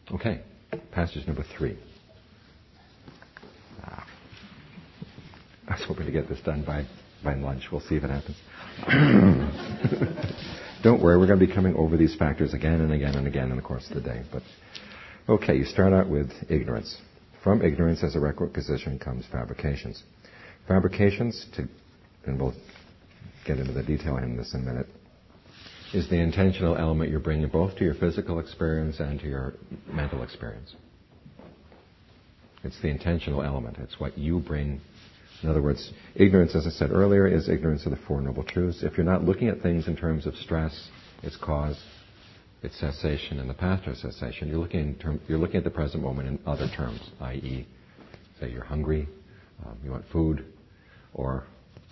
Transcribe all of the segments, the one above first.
Okay, passage number 3. I was hoping to get this done by lunch. We'll see if it happens. Don't worry, we're going to be coming over these factors again and again and again in the course of the day. But okay, you start out with ignorance. From ignorance as a requisition comes fabrications. Fabrications, and we'll get into the detail in this in a minute, is the intentional element you're bringing both to your physical experience and to your mental experience. It's the intentional element. It's what you bring. In other words, ignorance, as I said earlier, is ignorance of the Four Noble Truths. If you're not looking at things in terms of stress, its cause, its cessation, and the path to cessation, you're looking at the present moment in other terms, i.e., say you're hungry, you want food, or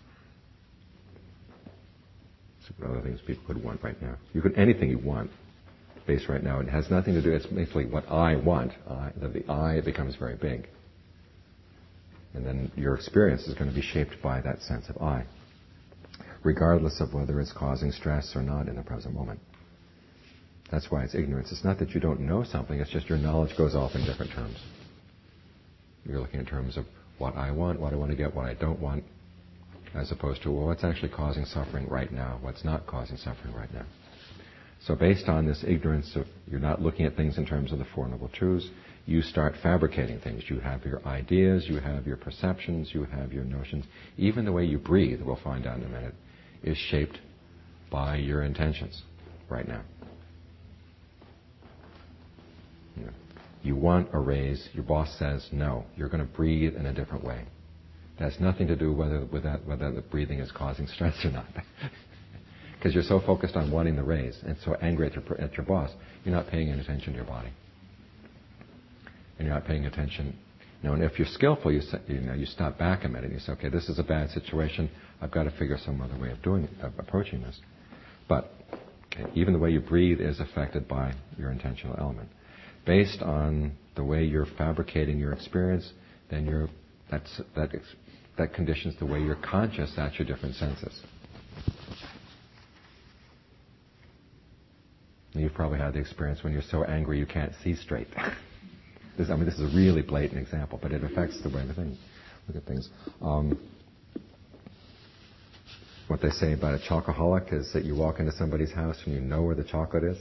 other things people could want right now. You could anything you want, based right now. It has nothing to do. It's basically what I want. The I becomes very big. And then your experience is going to be shaped by that sense of I, regardless of whether it's causing stress or not in the present moment. That's why it's ignorance. It's not that you don't know something, it's just your knowledge goes off in different terms. You're looking in terms of what I want to get, what I don't want, as opposed to, well, what's actually causing suffering right now, what's not causing suffering right now. So based on this ignorance of you're not looking at things in terms of the Four Noble Truths, you start fabricating things. You have your ideas, you have your perceptions, you have your notions. Even the way you breathe, we'll find out in a minute, is shaped by your intentions right now. You want a raise, your boss says no. You're going to breathe in a different way. It has nothing to do whether the breathing is causing stress or not. Because you're so focused on wanting the raise and so angry at your boss, you're not paying any attention to your body. And you're not paying attention. And if you're skillful, you stop back a minute and you say, okay, this is a bad situation. I've got to figure some other way of approaching this. But even the way you breathe is affected by your intentional element. Based on the way you're fabricating your experience, then that conditions the way you're conscious at your different senses. And you've probably had the experience when you're so angry you can't see straight. This is a really blatant example, but it affects the way we look at things. What they say about a chocoholic is that you walk into somebody's house and you know where the chocolate is.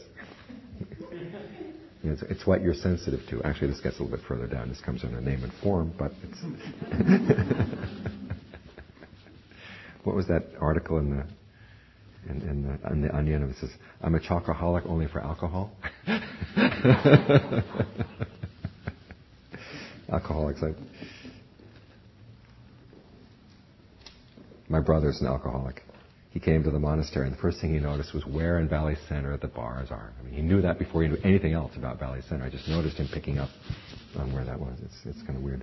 It's what you're sensitive to. Actually, this gets a little bit further down. This comes under name and form, but it's... What was that article in the Onion? It says, I'm a chocoholic only for alcohol. Alcoholics. My brother's an alcoholic. He came to the monastery, and the first thing he noticed was where in Valley Center the bars are. He knew that before he knew anything else about Valley Center. I just noticed him picking up on where that was. It's kind of weird.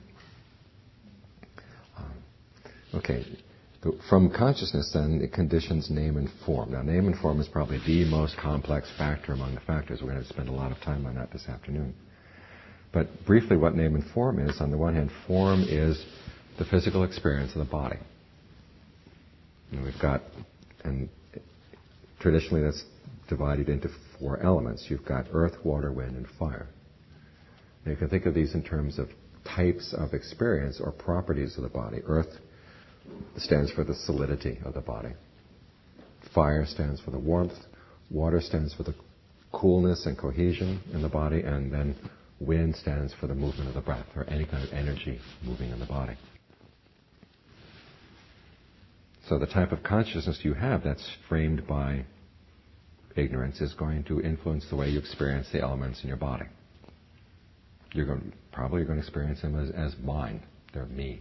Okay. From consciousness, then, it conditions name and form. Now, name and form is probably the most complex factor among the factors. We're going to spend a lot of time on that this afternoon. But briefly, what name and form is, on the one hand, form is the physical experience of the body. And we've got, and traditionally that's divided into 4 elements. You've got earth, water, wind, and fire. Now you can think of these in terms of types of experience or properties of the body. Earth stands for the solidity of the body. Fire stands for the warmth. Water stands for the coolness and cohesion in the body. And then wind stands for the movement of the breath, or any kind of energy moving in the body. So the type of consciousness you have that's framed by ignorance is going to influence the way you experience the elements in your body. You're probably going to experience them as mine. They're me.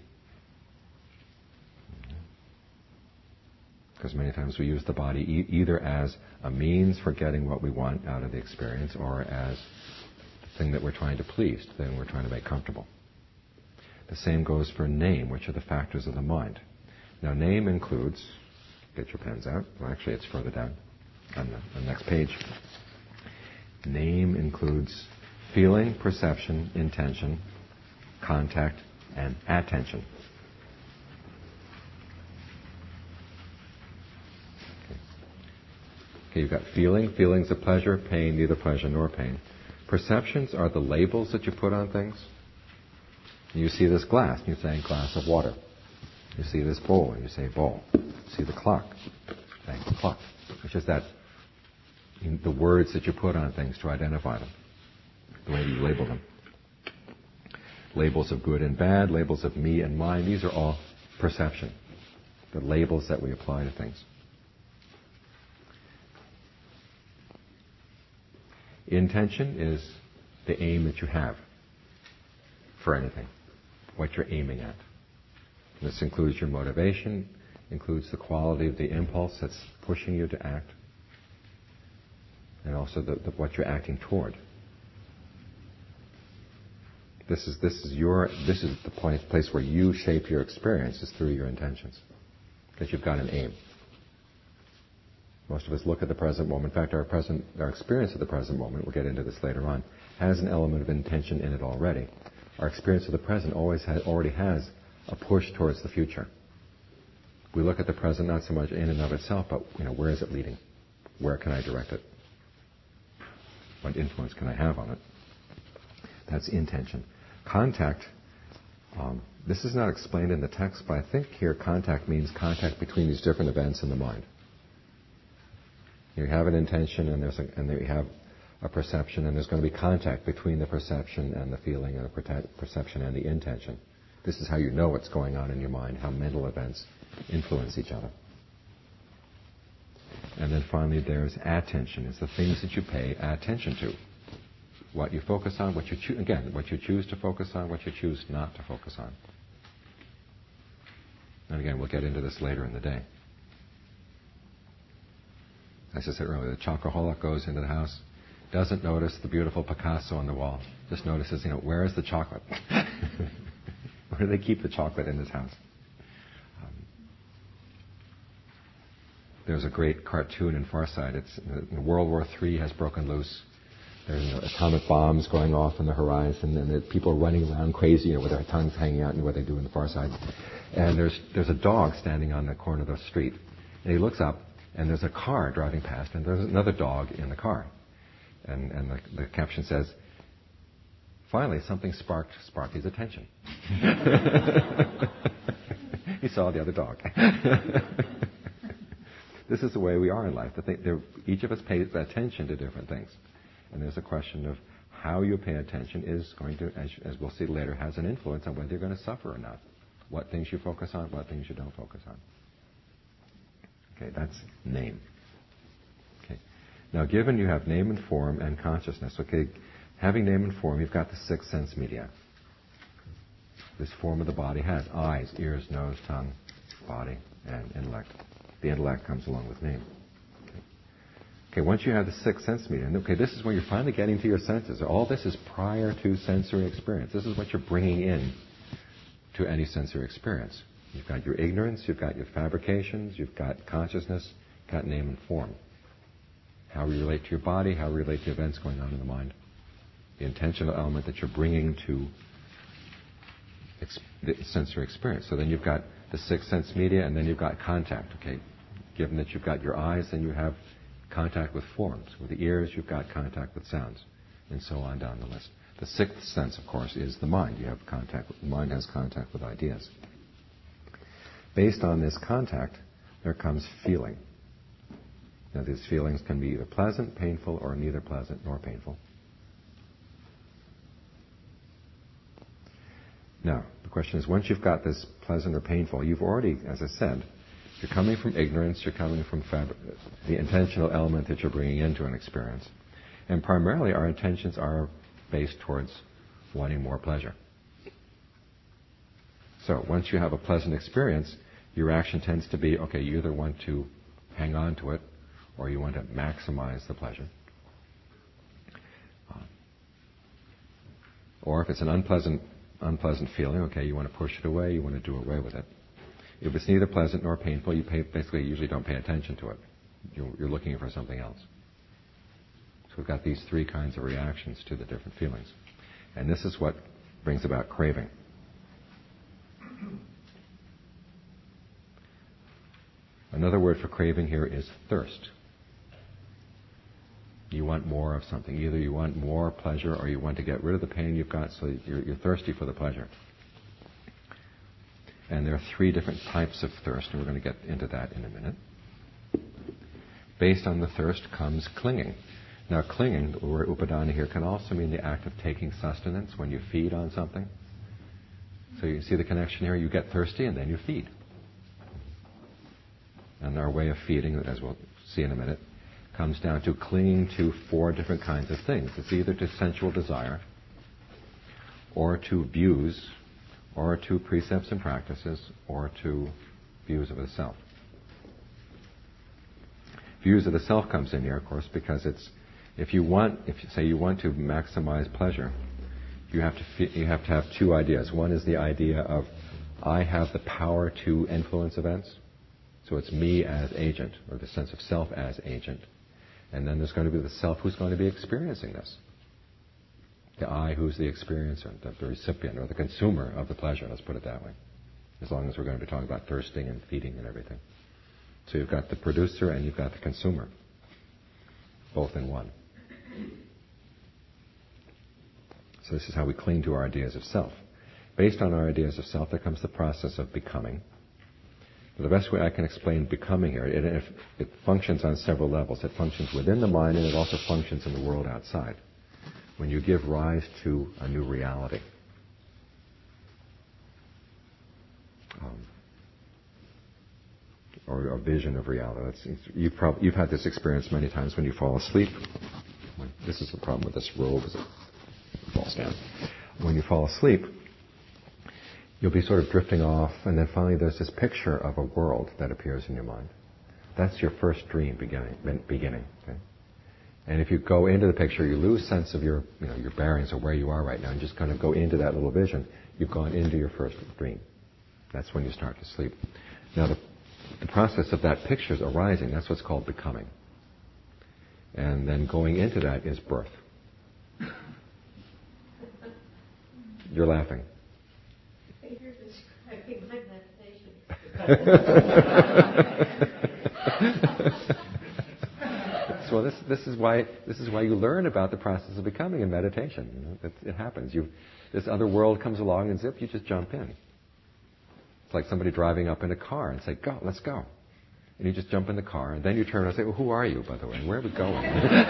Because many times we use the body either as a means for getting what we want out of the experience, or as the thing that we're trying to please, the thing we're trying to make comfortable. The same goes for name, which are the factors of the mind. Now, name includes, get your pens out. Well, actually, it's further down on the next page. Name includes feeling, perception, intention, contact, and attention. Okay, you've got feeling. Feelings of pleasure, pain, neither pleasure nor pain. Perceptions are the labels that you put on things. You see this glass, and you say glass of water. You see this bowl, and you say bowl. You see the clock, saying clock. It's just that the words that you put on things to identify them, the way you label them. Labels of good and bad, labels of me and mine, these are all perception. The labels that we apply to things. Intention is the aim that you have for anything, what you're aiming at. This includes your motivation, includes the quality of the impulse that's pushing you to act, and also what you're acting toward. This is the place where you shape your experience, is through your intentions, because you've got an aim. Most of us look at the present moment. In fact, our experience of the present moment, we'll get into this later on, has an element of intention in it already. Our experience of the present already has a push towards the future. We look at the present not so much in and of itself, but where is it leading? Where can I direct it? What influence can I have on it? That's intention. Contact, this is not explained in the text, but I think here contact means contact between these different events in the mind. You have an intention, and there you have a perception, and there's going to be contact between the perception and the feeling, and the perception and the intention. This is how you know what's going on in your mind, how mental events influence each other. And then finally, there's attention. It's the things that you pay attention to. What you focus on, what you choose to focus on, what you choose not to focus on. And again, we'll get into this later in the day. As I said earlier, the chocoholic goes into the house, doesn't notice the beautiful Picasso on the wall, just notices, where is the chocolate? Where do they keep the chocolate in this house? There's a great cartoon in Far Side. It's World War III has broken loose. There's atomic bombs going off on the horizon, and there's people running around crazy, with their tongues hanging out, and what they do in the Far Side. And there's a dog standing on the corner of the street, and he looks up, and there's a car driving past, and there's another dog in the car. And the caption says, "Finally, something sparked his attention." He saw the other dog. This is the way we are in life. Each of us pays attention to different things. And there's a question of how you pay attention is going to, as we'll see later, has an influence on whether you're going to suffer or not. What things you focus on, what things you don't focus on. Okay, that's name. Okay. Now, given you have name and form and consciousness, okay, having name and form, you've got the six sense media. This form of the body has eyes, ears, nose, tongue, body, and intellect. The intellect comes along with name. Okay, once you have the six sense media, this is when you're finally getting to your senses. All this is prior to sensory experience. This is what you're bringing in to any sensory experience. You've got your ignorance, you've got your fabrications, you've got consciousness, you've got name and form. How you relate to your body, how you relate to events going on in the mind. The intentional element that you're bringing to the sensory experience. So then you've got the six sense media, and then you've got contact. Okay, given that you've got your eyes, then you have contact with forms. With the ears, you've got contact with sounds, and so on down the list. The sixth sense, of course, is the mind. You have contact. The mind has contact with ideas. Based on this contact, there comes feeling. Now, these feelings can be either pleasant, painful, or neither pleasant nor painful. Now, the question is, once you've got this pleasant or painful, you've already, as I said, you're coming from ignorance, you're coming from the intentional element that you're bringing into an experience. And primarily, our intentions are based towards wanting more pleasure. So, once you have a pleasant experience, your reaction tends to be, okay, you either want to hang on to it, or you want to maximize the pleasure. Or if it's an unpleasant feeling, okay, you want to push it away, you want to do away with it. If it's neither pleasant nor painful, you basically usually don't pay attention to it. You're looking for something else. So we've got these three kinds of reactions to the different feelings. And this is what brings about craving. Another word for craving here is thirst. You want more of something. Either you want more pleasure or you want to get rid of the pain you've got, so you're thirsty for the pleasure. And there are 3 different types of thirst, and we're going to get into that in a minute. Based on the thirst comes clinging. Now clinging, the word upadana here, can also mean the act of taking sustenance when you feed on something. So you see the connection here, you get thirsty and then you feed. And our way of feeding, as we'll see in a minute, comes down to clinging to 4 different kinds of things. It's either to sensual desire, or to views, or to precepts and practices, or to views of the self. Views of the self comes in here, of course, because if you want to maximize pleasure, you have to have 2 ideas. One is the idea of I have the power to influence events. So it's me as agent, or the sense of self as agent. And then there's going to be the self who's going to be experiencing this. The I who's the experiencer, the recipient, or the consumer of the pleasure, let's put it that way. As long as we're going to be talking about thirsting and feeding and everything. So you've got the producer and you've got the consumer, both in one. So this is how we cling to our ideas of self. Based on our ideas of self, there comes the process of becoming. The best way I can explain becoming here, it functions on several levels. It functions within the mind, and it also functions in the world outside. When you give rise to a new reality. Or a vision of reality. You've had this experience many times when you fall asleep. This is the problem with this robe as it falls down. When you fall asleep, you'll be sort of drifting off, and then finally there's this picture of a world that appears in your mind. That's your first dream beginning. Okay? And if you go into the picture, you lose sense of your bearings or where you are right now, and just kind of go into that little vision. You've gone into your first dream. That's when you start to sleep. Now the process of that picture is arising. That's what's called becoming. And then going into that is birth. You're laughing. You're describing my meditation. So this is why you learn about the process of becoming in meditation. It happens. This other world comes along and zip, you just jump in. It's like somebody driving up in a car and say, "Go, let's go." And you just jump in the car, and then you turn around and say, "Well, who are you, by the way? And where are we going?"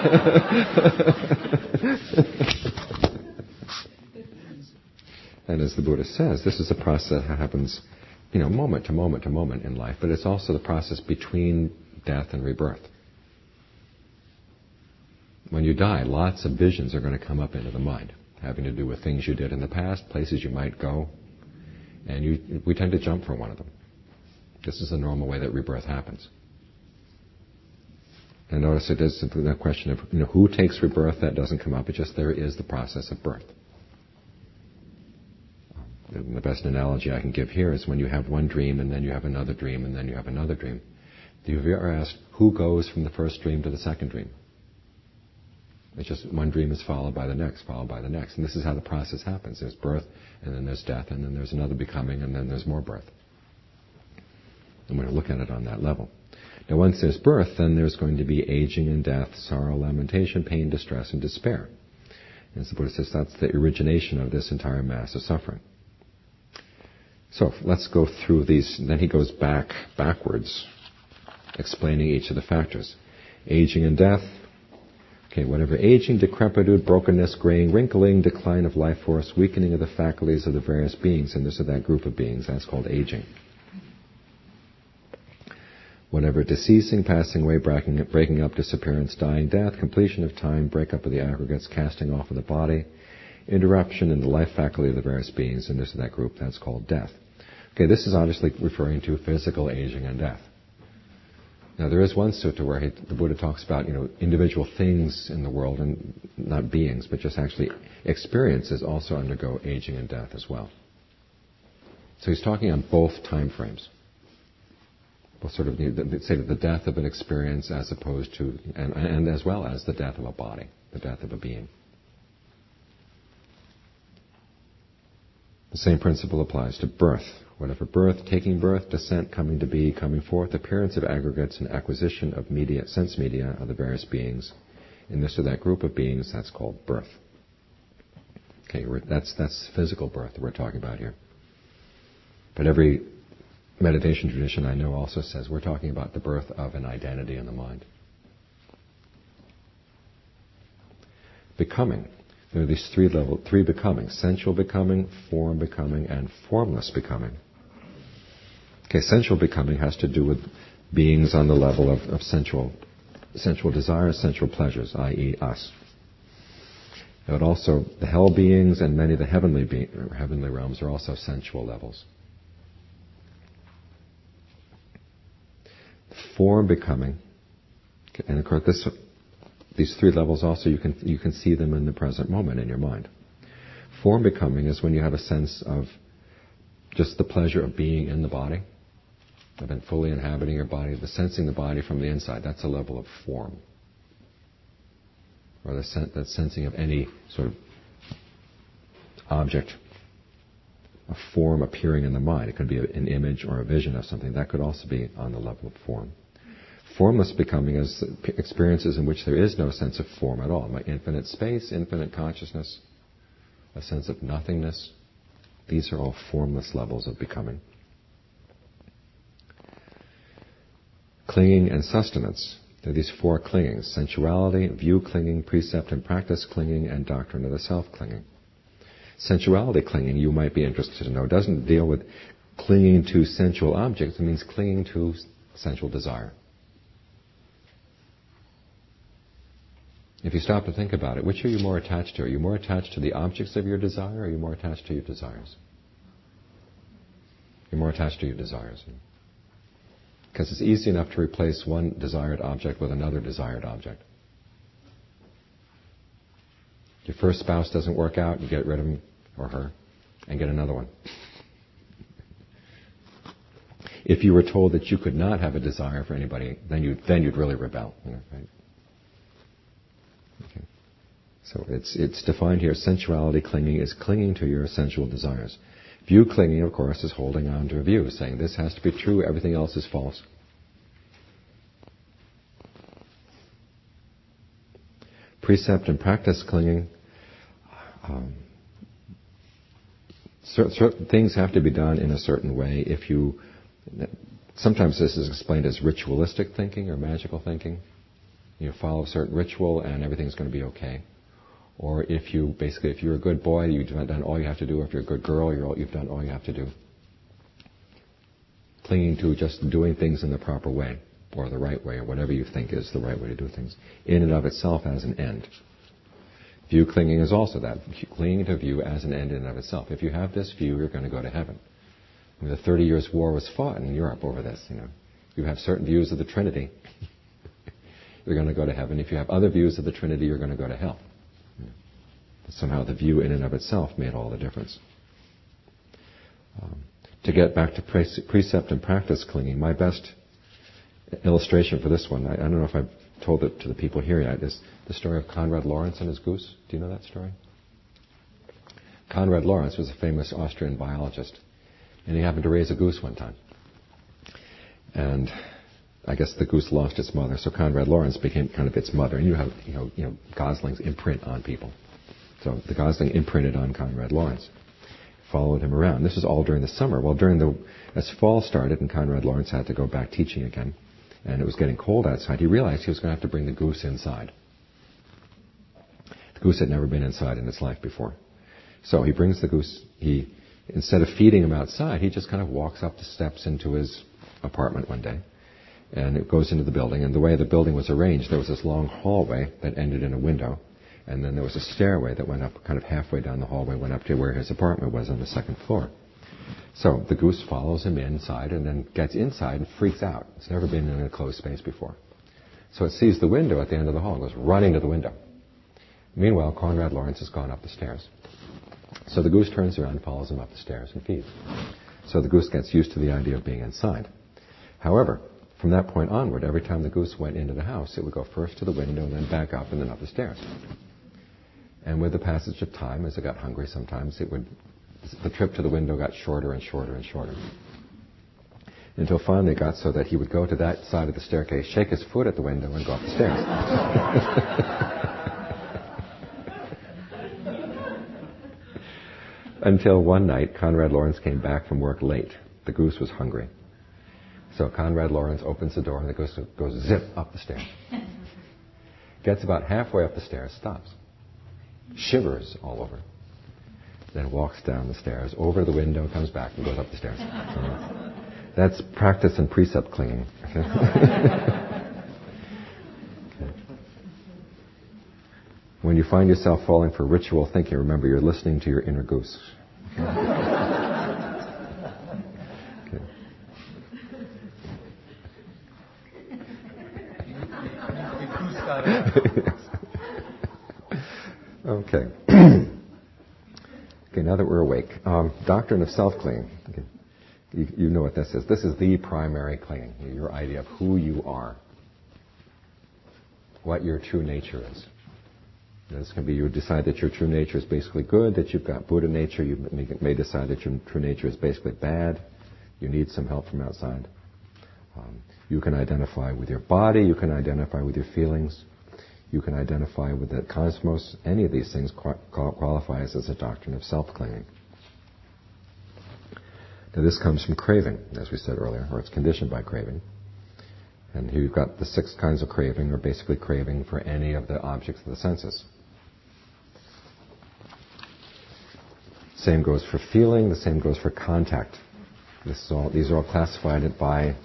And as the Buddha says, this is a process that happens, moment to moment to moment in life, but it's also the process between death and rebirth. When you die, lots of visions are going to come up into the mind, having to do with things you did in the past, places you might go, and we tend to jump for one of them. This is the normal way that rebirth happens. And notice it is simply a question of who takes rebirth. That doesn't come up. It's just there is the process of birth. The best analogy I can give here is when you have one dream and then you have another dream and then you have another dream. Have you ever asked who goes from the first dream to the second dream? It's just one dream is followed by the next, followed by the next. And this is how the process happens. There's birth, and then there's death, and then there's another becoming, and then there's more birth. And we're going to look at it on that level. Now once there's birth, then there's going to be aging and death, sorrow, lamentation, pain, distress, and despair. And as the Buddha says, that's the origination of this entire mass of suffering. So let's go through these. Then he goes backwards, explaining each of the factors. Aging and death. Okay, whatever aging, decrepitude, brokenness, graying, wrinkling, decline of life force, weakening of the faculties of the various beings, and this is that group of beings, that's called aging. Whatever deceasing, passing away, breaking up, disappearance, dying, death, completion of time, breakup of the aggregates, casting off of the body, interruption in the life faculty of the various beings, and this is that group, that's called death. Okay, this is obviously referring to physical aging and death. Now there is one sutta where the Buddha talks about, individual things in the world, and not beings, but just actually experiences also undergo aging and death as well. So he's talking on both time frames. Both sort of, say the death of an experience as opposed to, and as well as the death of a body, the death of a being. The same principle applies to birth. Whatever birth, taking birth, descent, coming to be, coming forth, appearance of aggregates, and acquisition of sense media of the various beings, in this or that group of beings, that's called birth. Okay, that's physical birth that we're talking about here. But every meditation tradition I know also says we're talking about the birth of an identity in the mind. Becoming. There are these three becomings: sensual becoming, form becoming, and formless becoming. Okay, sensual becoming has to do with beings on the level of sensual desires, sensual pleasures, i.e. us. But also the hell beings and many of the heavenly realms are also sensual levels. Form becoming, and of course these three levels also you can see them in the present moment in your mind. Form becoming is when you have a sense of just the pleasure of being in the body, of fully inhabiting your body, the sensing the body from the inside. That's a level of form. Or that sensing of any sort of object, a form appearing in the mind. It could be an image or a vision of something. That could also be on the level of form. Formless becoming is experiences in which there is no sense of form at all. Like infinite space, infinite consciousness, a sense of nothingness. These are all formless levels of becoming. Clinging and sustenance. There are these four clingings: sensuality, view clinging, precept and practice clinging, and doctrine of the self clinging. Sensuality clinging, you might be interested to know, doesn't deal with clinging to sensual objects. It means clinging to sensual desire. If you stop to think about it, which are you more attached to? Are you more attached to the objects of your desire, or are you more attached to your desires? You're more attached to your desires. Because it's easy enough to replace one desired object with another desired object. Your first spouse doesn't work out, you get rid of him or her and get another one. If you were told that you could not have a desire for anybody, then you'd really rebel, right? Okay. So it's defined here. Sensuality clinging is clinging to your sensual desires. View clinging, of course, is holding on to a view, saying this has to be true, everything else is false. Precept and practice clinging. Certain things have to be done in a certain way. Sometimes this is explained as ritualistic thinking or magical thinking. You follow a certain ritual and everything's going to be okay. Or if you're a good boy, you've done all you have to do. If you're a good girl, you've done all you have to do. Clinging to just doing things in the proper way, or the right way, or whatever you think is the right way to do things, in and of itself as an end. View clinging is also that, clinging to view as an end in and of itself. If you have this view, you're going to go to heaven. I mean, the 30 Years' War was fought in Europe over this. You have certain views of the Trinity, you're going to go to heaven. If you have other views of the Trinity, you're going to go to hell. Somehow the view in and of itself made all the difference. To get back to precept and practice clinging, my best illustration for this one, I don't know if I've told it to the people here yet, is the story of Konrad Lorenz and his goose. Do you know that story? Konrad Lorenz was a famous Austrian biologist, and he happened to raise a goose one time. And I guess the goose lost its mother, so Konrad Lorenz became kind of its mother. And you have, Gosling's imprint on people. So the Gosling imprinted on Konrad Lorenz, followed him around. This was all during the summer. Well, as fall started and Konrad Lorenz had to go back teaching again, and it was getting cold outside, he realized he was going to have to bring the goose inside. The goose had never been inside in its life before. So he brings the goose, instead of feeding him outside, he just kind of walks up the steps into his apartment one day, and it goes into the building. And the way the building was arranged, there was this long hallway that ended in a window, and then there was a stairway that went up, kind of halfway down the hallway, went up to where his apartment was on the second floor. So the goose follows him inside and then gets inside and freaks out. It's never been in a closed space before. So it sees the window at the end of the hall and goes running to the window. Meanwhile, Konrad Lorenz has gone up the stairs. So the goose turns around and follows him up the stairs and feeds. So the goose gets used to the idea of being inside. However, from that point onward, every time the goose went into the house, it would go first to the window and then back up and then up the stairs. And with the passage of time, as it got hungry sometimes, the trip to the window got shorter and shorter and shorter. Until finally it got so that he would go to that side of the staircase, shake his foot at the window, and go up the stairs. Until one night, Conrad Lawrence came back from work late. The goose was hungry. So Conrad Lawrence opens the door and the goose goes zip up the stairs. Gets about halfway up the stairs, stops. Shivers all over. Then walks down the stairs, over the window, comes back and goes up the stairs. That's practice and precept clinging. When you find yourself falling for ritual thinking, remember you're listening to your inner goose. Okay. Okay, now that we're awake. Doctrine of self-clinging. Okay. You know what this is. This is the primary clinging, your idea of who you are, what your true nature is. This can be you decide that your true nature is basically good, that you've got Buddha nature. You may decide that your true nature is basically bad. You need some help from outside. You can identify with your body. You can identify with your feelings. You can identify with the cosmos. Any of these things qualifies as a doctrine of self-clinging. Now this comes from craving, as we said earlier, or it's conditioned by craving. And here you've got the 6 kinds of craving, or basically craving for any of the objects of the senses. Same goes for feeling, the same goes for contact. These are all classified by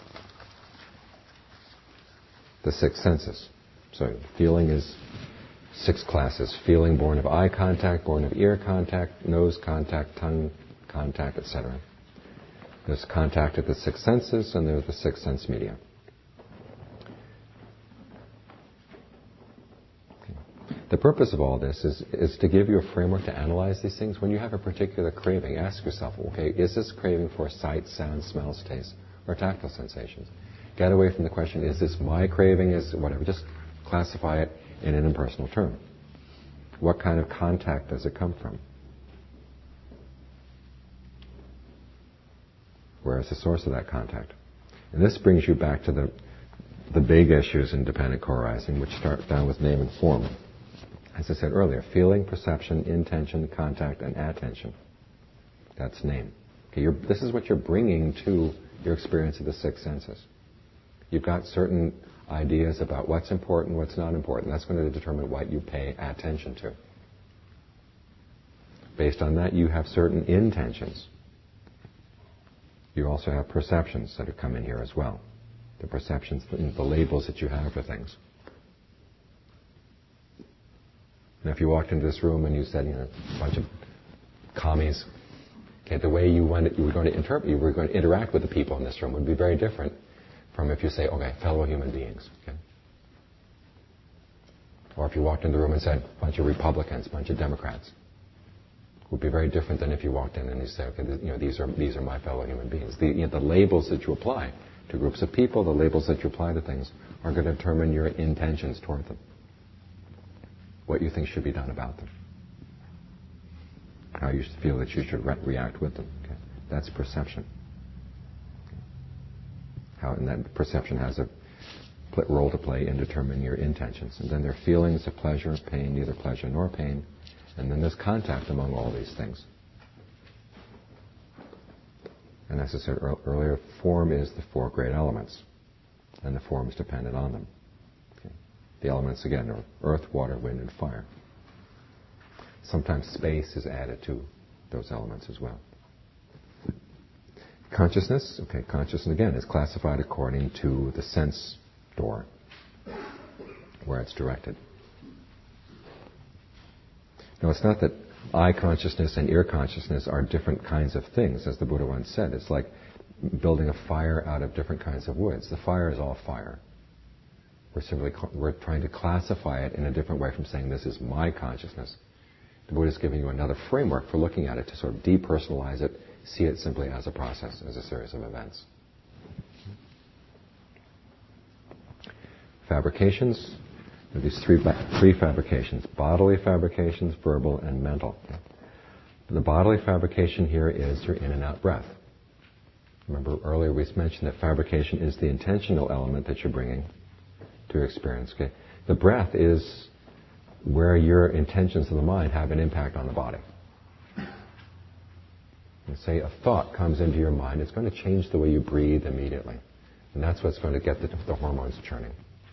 the 6 senses. So feeling is 6 classes. Feeling born of eye contact, born of ear contact, nose contact, tongue contact, etc. There's contact at the 6 senses, and there's the 6 sense media. The purpose of all this is to give you a framework to analyze these things. When you have a particular craving, ask yourself, okay, is this craving for sight, sound, smells, taste, or tactile sensations? Get away from the question, is this my craving, is whatever. Just classify it in an impersonal term. What kind of contact does it come from? Where is the source of that contact? And this brings you back to the big issues in dependent co-arising, which start down with name and form. As I said earlier, feeling, perception, intention, contact, and attention. That's name. Okay, this is what you're bringing to your experience of the 6 senses. You've got certain ideas about what's important, what's not important. That's going to determine what you pay attention to. Based on that, you have certain intentions. You also have perceptions that have come in here as well. The perceptions, the labels that you have for things. Now, if you walked into this room and you said, a bunch of commies, okay, the way you were going to interact with the people in this room would be very different from if you say, okay, fellow human beings. Okay? Or if you walked into the room and said, a bunch of Republicans, a bunch of Democrats. It would be very different than if you walked in and you said, okay, these are my fellow human beings. The labels that you apply to groups of people, the labels that you apply to things, are going to determine your intentions toward them. What you think should be done about them. How you feel that you should react with them. Okay? That's perception. And that perception has a role to play in determining your intentions. And then there are feelings of pleasure, pain, neither pleasure nor pain. And then there's contact among all these things. And as I said earlier, form is the 4 great elements. And the form is dependent on them. Okay. The elements, again, are earth, water, wind, and fire. Sometimes space is added to those elements as well. Consciousness, okay, consciousness again is classified according to the sense door, where it's directed. Now, it's not that eye consciousness and ear consciousness are different kinds of things, as the Buddha once said. It's like building a fire out of different kinds of woods. The fire is all fire. We're trying to classify it in a different way from saying this is my consciousness. The Buddha is giving you another framework for looking at it, to sort of depersonalize it, see it simply as a process, as a series of events. Fabrications. There are these three fabrications: bodily fabrications, verbal, and mental. The bodily fabrication here is your in and out breath. Remember earlier we mentioned that fabrication is the intentional element that you're bringing to your experience. Okay? The breath is where your intentions of the mind have an impact on the body. And say a thought comes into your mind, it's going to change the way you breathe immediately. And that's what's going to get the hormones churning.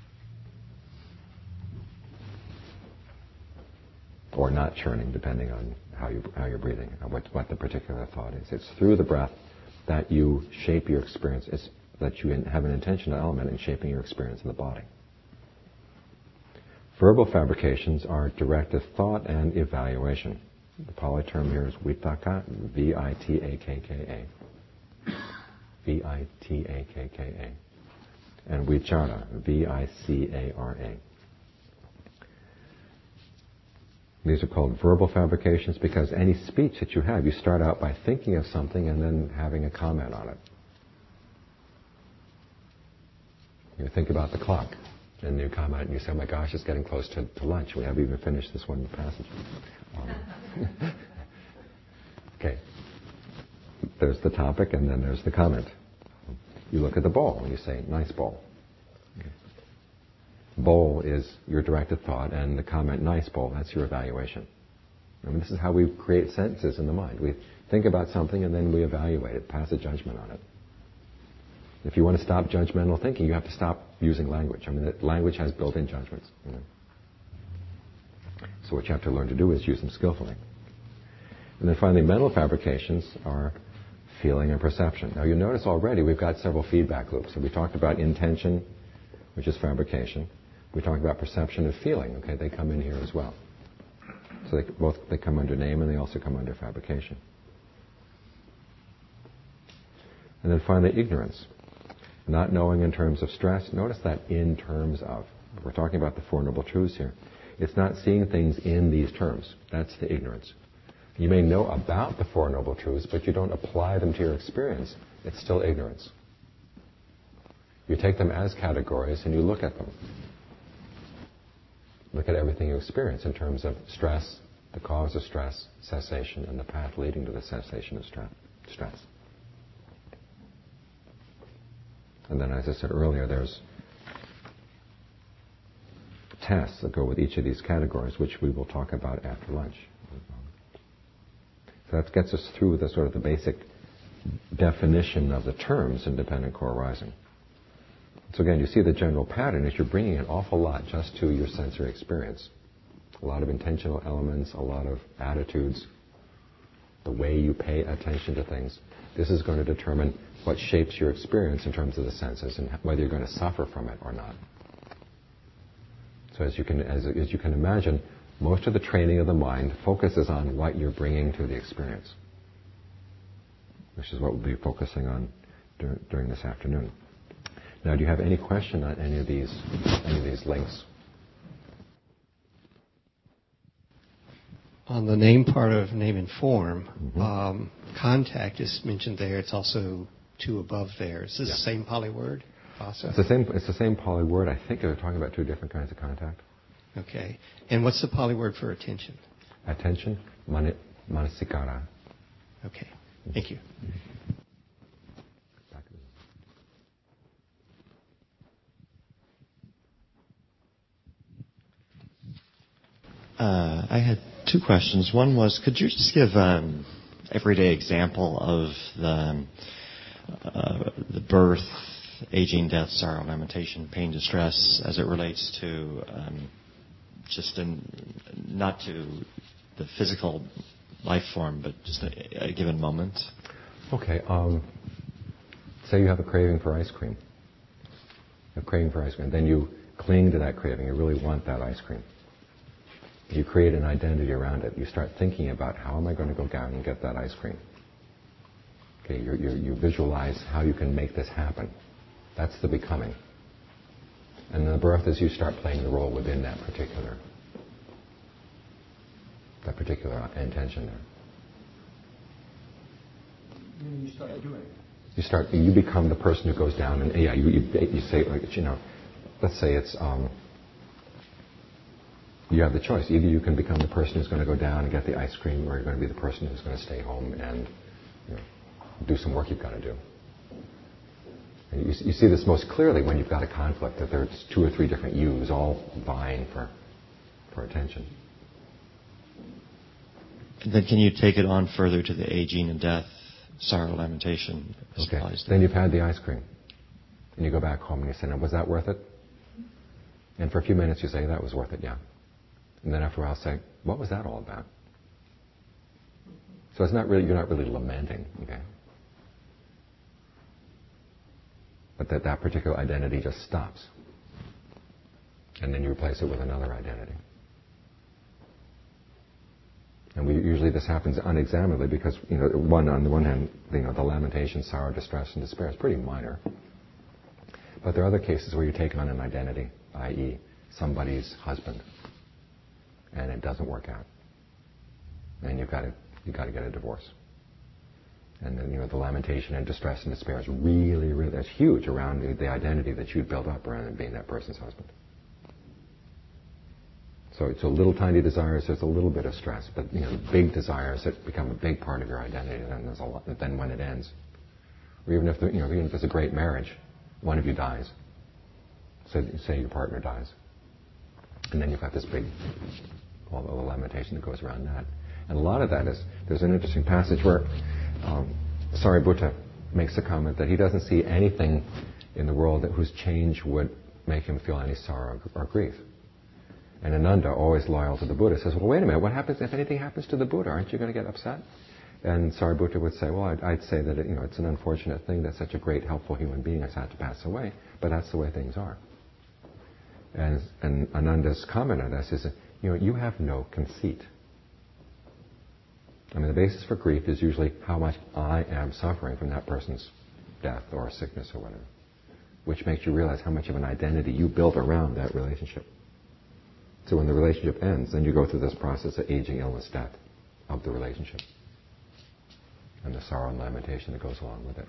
Or not churning, depending on how you're breathing, what the particular thought is. It's through the breath that you shape your experience. It's that you have an intentional element in shaping your experience in the body. Verbal fabrications are directed thought and evaluation. The Pali term here is vitakka, Vitakka. Vitakka. And vichara, Vicara. These are called verbal fabrications because any speech that you have, you start out by thinking of something and then having a comment on it. You think about the clock, and you comment and you say, oh my gosh, it's getting close to lunch. We haven't even finished this one passage. Okay. There's the topic and then there's the comment. You look at the bowl and you say, nice bowl. Okay. Bowl is your directed thought, and the comment, nice bowl, that's your evaluation. I mean, this is how we create sentences in the mind. We think about something and then we evaluate it, pass a judgment on it. If you want to stop judgmental thinking, you have to stop using language. I mean, language has built-in judgments. You know? So what you have to learn to do is use them skillfully. And then finally, mental fabrications are feeling and perception. Now you notice already we've got several feedback loops. So we talked about intention, which is fabrication. We talked about perception and feeling. Okay, they come in here as well. So they come under name and they also come under fabrication. And then finally, ignorance. Not knowing in terms of stress. Notice that in terms of. We're talking about the Four Noble Truths here. It's not seeing things in these terms. That's the ignorance. You may know about the Four Noble Truths, but you don't apply them to your experience. It's still ignorance. You take them as categories and you look at them. Look at everything you experience in terms of stress, the cause of stress, cessation, and the path leading to the cessation of stress. And then, as I said earlier, there's tests that go with each of these categories, which we will talk about after lunch. So that gets us through the sort of the basic definition of the terms independent core arising. So again, you see the general pattern is you're bringing an awful lot just to your sensory experience. A lot of intentional elements, a lot of attitudes, the way you pay attention to things. This is going to determine what shapes your experience in terms of the senses and whether you're going to suffer from it or not. So as you can imagine, most of the training of the mind focuses on what you're bringing to the experience, which is what we'll be focusing on during this afternoon. Now, do you have any question on any of these links? On the name part of name and form, contact is mentioned there. It's also two above there. Is this the same Pali word? Also? It's the same Pali word. I think they're talking about two different kinds of contact. Okay. And what's the Pali word for attention? Attention, manasikara. Okay. Thank you. I had two questions. One was, could you just give an everyday example of the birth, aging, death, sorrow, lamentation, pain, distress, as it relates to not to the physical life form, but just a given moment? Okay. Say you have a craving for ice cream. A craving for ice cream. Then you cling to that craving. You really want that ice cream. You create an identity around it. You start thinking about how am I going to go down and get that ice cream. Okay, you visualize how you can make this happen. That's the becoming. And the birth is you start playing the role within that particular intention there. You start doing it. You become the person who goes down and you say, let's say it's, you have the choice. Either you can become the person who's going to go down and get the ice cream, or you're going to be the person who's going to stay home and do some work you've got to do. And you see this most clearly when you've got a conflict, that there's two or three different yous all vying for attention. And then can you take it on further to the aging and death sorrow, lamentation. Okay. Applies to Then you've had the ice cream. And you go back home and you say, now, was that worth it? And for a few minutes you say, that was worth it, yeah. And then after a while say, what was that all about? So you're not really lamenting, okay? But that particular identity just stops. And then you replace it with another identity. And usually this happens unexaminedly because, on the one hand, the lamentation, sorrow, distress, and despair is pretty minor. But there are other cases where you take on an identity, i.e., somebody's husband, and it doesn't work out. And you've got to get a divorce. And then, the lamentation and distress and despair is really, really, that's huge around the identity that you built up around being that person's husband. So it's a little tiny desires, there's a little bit of stress, but big desires that become a big part of your identity, then there's a lot. Then when it ends, or even if even if there's a great marriage, one of you dies. So say your partner dies, and then you've got this big, the lamentation that goes around that. And a lot of that is, there's an interesting passage where Sariputta makes a comment that he doesn't see anything in the world whose change would make him feel any sorrow or grief. And Ananda, always loyal to the Buddha, says, well, wait a minute, what happens if anything happens to the Buddha? Aren't you going to get upset? And Sariputta would say, well, I'd say that it's an unfortunate thing that such a great, helpful human being has had to pass away, but that's the way things are. And Ananda's comment on this is, you have no conceit. I mean, the basis for grief is usually how much I am suffering from that person's death or sickness or whatever, which makes you realize how much of an identity you built around that relationship. So when the relationship ends, then you go through this process of aging, illness, death of the relationship, and the sorrow and lamentation that goes along with it.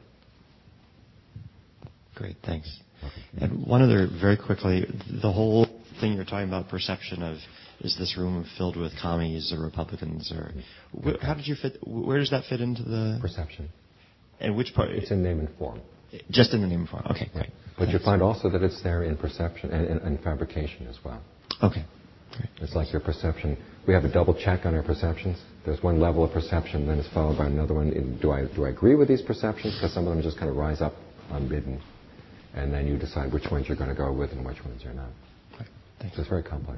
Great, thanks. Okay. And one other, very quickly, the whole thing you're talking about, perception of, is this room filled with commies or Republicans, or how did you fit? Where does that fit into the perception? And which part? It's in name and form. Just in the name and form. Okay, great. But you find also that it's there in perception and fabrication as well. Okay. Great. It's like your perception. We have a double check on our perceptions. There's one level of perception, then it's followed by another one. Do I agree with these perceptions? Because some of them just kind of rise up unbidden. And then you decide which ones you're going to go with and which ones you're not. Right. Thanks. So it's very complex.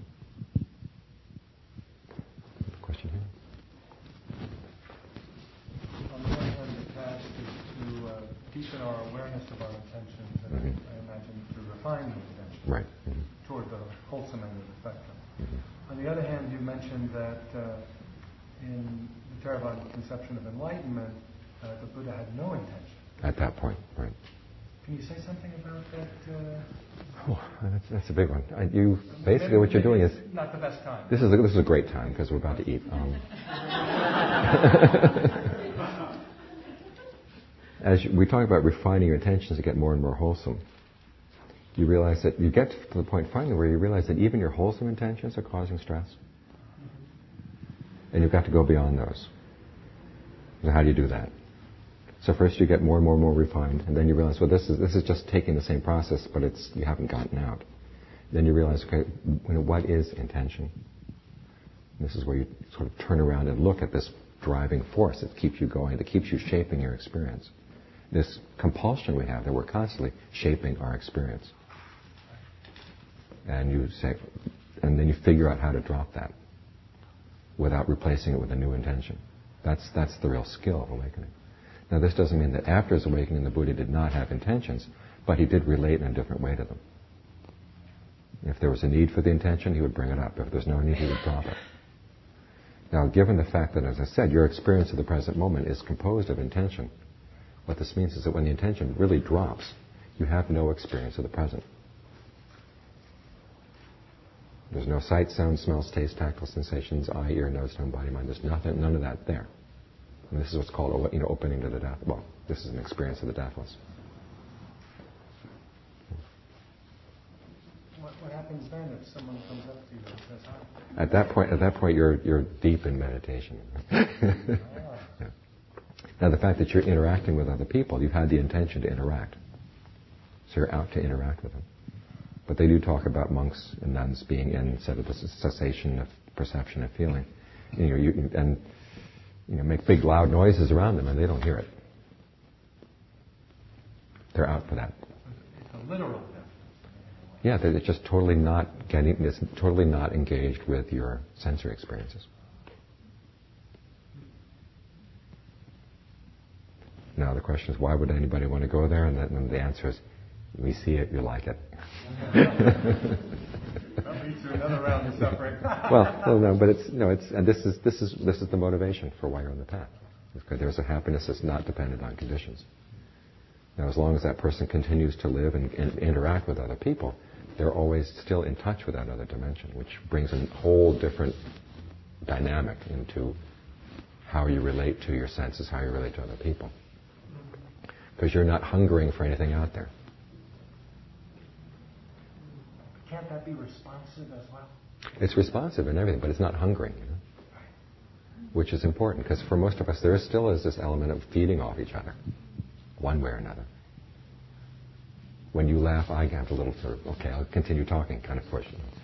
Question here? On the one hand, the task is to deepen our awareness of our intentions, and I imagine to refine the intentions. Right. Toward the wholesome end of the spectrum. On the other hand, you mentioned that in the Theravada conception of enlightenment, the Buddha had no intention. At that point, right. Can you say something about that? That's a big one. Basically what you're doing is... Not the best time. This is a great time because we're about to eat. As we talk about refining your intentions to get more and more wholesome, you realize that you get to the point finally where you realize that even your wholesome intentions are causing stress. And you've got to go beyond those. So how do you do that? So first you get more and more refined, and then you realize, well, this is just taking the same process, but you haven't gotten out. Then you realize, okay, what is intention? And this is where you sort of turn around and look at this driving force that keeps you going, that keeps you shaping your experience. This compulsion we have that we're constantly shaping our experience. And you say, and then you figure out how to drop that without replacing it with a new intention. That's the real skill of awakening. Now, this doesn't mean that after his awakening, the Buddha did not have intentions, but he did relate in a different way to them. If there was a need for the intention, he would bring it up. If there's no need, he would drop it. Now, given the fact that, as I said, your experience of the present moment is composed of intention, what this means is that when the intention really drops, you have no experience of the present. There's no sight, sound, smells, taste, tactile sensations, eye, ear, nose, tongue, body, mind. There's none of that there. And this is what's called, opening to the death. Well, this is an experience of the deathless. What happens then if someone comes up to you and says hi? At that point, you're deep in meditation. Yeah. Now, the fact that you're interacting with other people, you've had the intention to interact. So you're out to interact with them. But they do talk about monks and nuns being in sort of the cessation of perception and feeling. And make big loud noises around them and they don't hear it. They're out for that. It's a literal deafness. Yeah, they're just totally not totally not engaged with your sensory experiences. Now the question is, why would anybody want to go there? And then the answer is, we see it, you like it. That leads to another round of suffering. But this is the motivation for why you're on the path. Because there's a happiness that's not dependent on conditions. Now, as long as that person continues to live and interact with other people, they're always still in touch with that other dimension, which brings a whole different dynamic into how you relate to your senses, how you relate to other people. Because you're not hungering for anything out there. Can't that be responsive as well? It's responsive and everything, but it's not hungering, which is important, because for most of us, there still is this element of feeding off each other, one way or another. When you laugh, I have a little sort of, okay, I'll continue talking kind of push.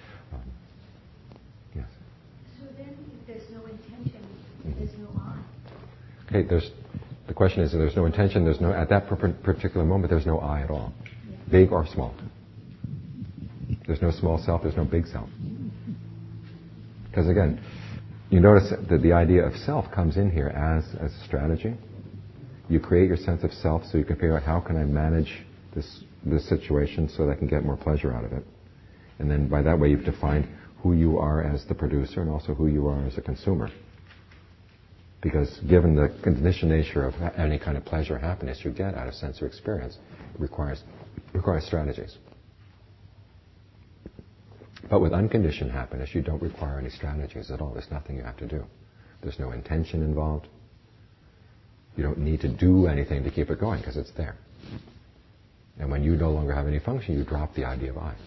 Yes. So then, if there's no intention, there's no I. Okay, the question is, if there's no intention, at that particular moment, there's no I at all, big or small. There's no small self, there's no big self. Because again, you notice that the idea of self comes in here as a strategy. You create your sense of self so you can figure out how can I manage this situation so that I can get more pleasure out of it. And then by that way you've defined who you are as the producer and also who you are as a consumer. Because given the conditioned nature of any kind of pleasure or happiness you get out of sensory experience, it requires strategies. But with unconditioned happiness, you don't require any strategies at all. There's nothing you have to do. There's no intention involved. You don't need to do anything to keep it going because it's there. And when you no longer have any function, you drop the idea of I.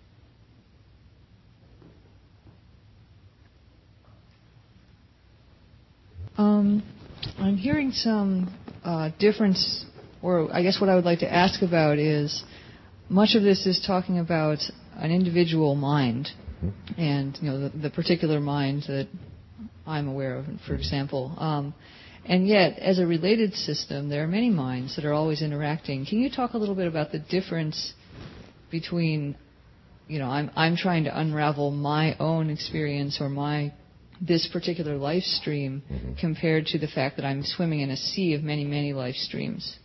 I'm hearing some difference, or I guess what I would like to ask about is, much of this is talking about an individual mind, and the particular mind that I'm aware of, for example. And yet, as a related system, there are many minds that are always interacting. Can you talk a little bit about the difference between, I'm trying to unravel my own experience or this particular life stream compared to the fact that I'm swimming in a sea of many, many life streams?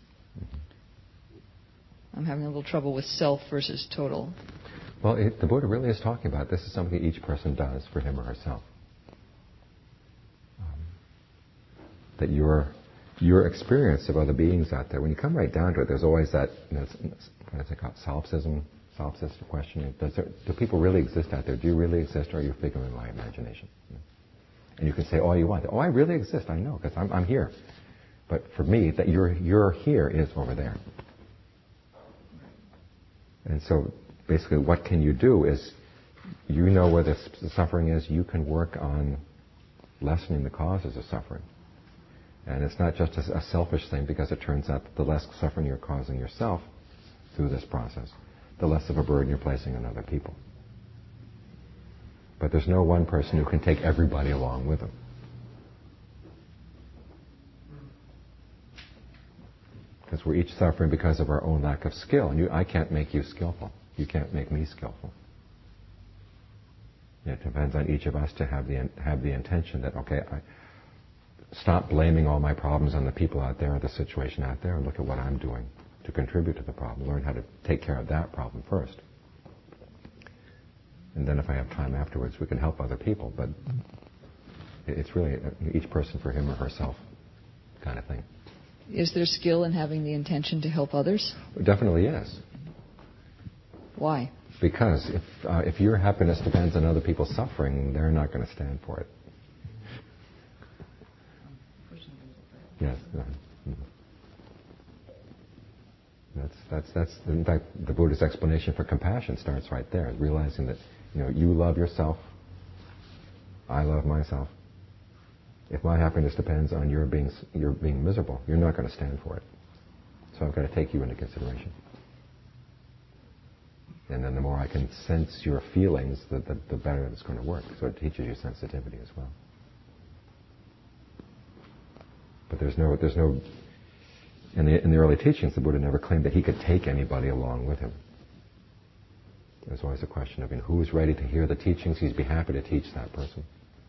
I'm having a little trouble with self versus total. Well, the Buddha really is talking about this is something each person does for him or herself. That your experience of other beings out there, when you come right down to it, there's always that, what is it called, solipsism question. Do people really exist out there? Do you really exist, or are you figuring my imagination? And you can say all you want. Oh, I really exist. I know, because I'm here. But for me, that you're here is over there. And so basically what can you do is, you know where the suffering is, you can work on lessening the causes of suffering. And it's not just a selfish thing, because it turns out that the less suffering you're causing yourself through this process, the less of a burden you're placing on other people. But there's no one person who can take everybody along with them. Because we're each suffering because of our own lack of skill. And I can't make you skillful. You can't make me skillful. It depends on each of us to have the intention that, okay, I stop blaming all my problems on the people out there or the situation out there, and look at what I'm doing to contribute to the problem. Learn how to take care of that problem first. And then if I have time afterwards, we can help other people. But it's really each person for him or herself kind of thing. Is there skill in having the intention to help others? Definitely yes. Why? Because if your happiness depends on other people's suffering, they're not going to stand for it. Yes. That's in fact the Buddha's explanation for compassion starts right there, realizing that you love yourself, I love myself. If my happiness depends on your being miserable, you're not going to stand for it. So I've got to take you into consideration. And then the more I can sense your feelings, the better it's going to work. So it teaches you sensitivity as well. there's no. In the early teachings, the Buddha never claimed that he could take anybody along with him. There's always a question of who's ready to hear the teachings. He'd be happy to teach that person.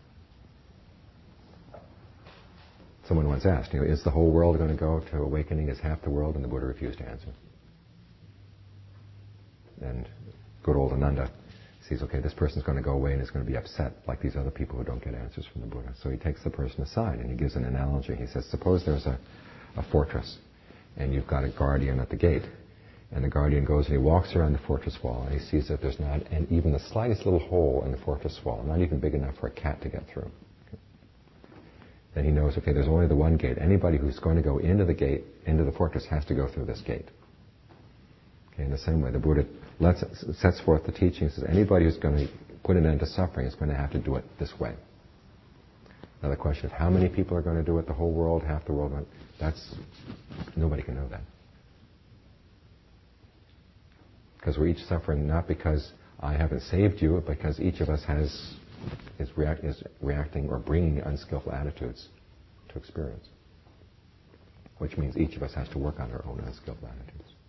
Someone once asked, is the whole world going to go to awakening? Is half the world? And the Buddha refused to answer. And good old Ananda sees, okay, this person's going to go away and is going to be upset like these other people who don't get answers from the Buddha. So he takes the person aside and he gives an analogy. He says, suppose there's a fortress and you've got a guardian at the gate. And the guardian goes and he walks around the fortress wall and he sees that there's not even the slightest little hole in the fortress wall, not even big enough for a cat to get through. Then he knows, okay, there's only the one gate. Anybody who's going to go into the gate, into the fortress, has to go through this gate. Okay, in the same way, the Buddha sets forth the teachings. Says anybody who's going to put an end to suffering is going to have to do it this way. Now the question of how many people are going to do it, the whole world, half the world, nobody can know that. Because we're each suffering not because I haven't saved you, but because each of us is reacting or bringing unskillful attitudes to experience. Which means each of us has to work on our own unskillful attitudes.